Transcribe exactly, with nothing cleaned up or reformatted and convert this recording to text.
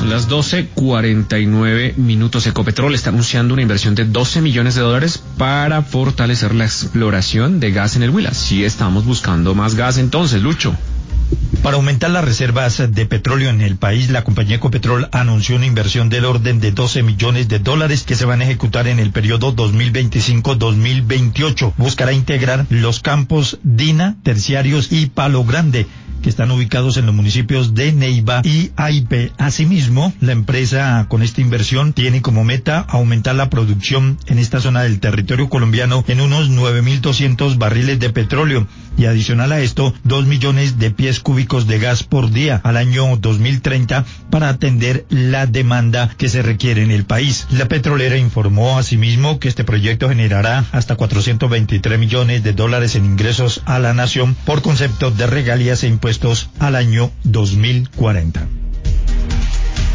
Son las doce cuarenta y nueve minutos. Ecopetrol está anunciando una inversión de doce millones de dólares para fortalecer la exploración de gas en el Huila. Sí estamos buscando más gas entonces, Lucho. Para aumentar las reservas de petróleo en el país, la compañía Ecopetrol anunció una inversión del orden de doce millones de dólares que se van a ejecutar en el periodo dos mil veinticinco a dos mil veintiocho. Buscará integrar los campos Dina, Terciarios y Palo Grande, que están ubicados en los municipios de Neiva y Aipe. Asimismo, la empresa con esta inversión tiene como meta aumentar la producción en esta zona del territorio colombiano en unos nueve mil doscientos barriles de petróleo y adicional a esto, dos millones de pies cúbicos de gas por día al año dos mil treinta para atender la demanda que se requiere en el país. La petrolera informó asimismo que este proyecto generará hasta cuatrocientos veintitrés millones de dólares en ingresos a la nación por concepto de regalías e impuestos al año dos mil cuarenta.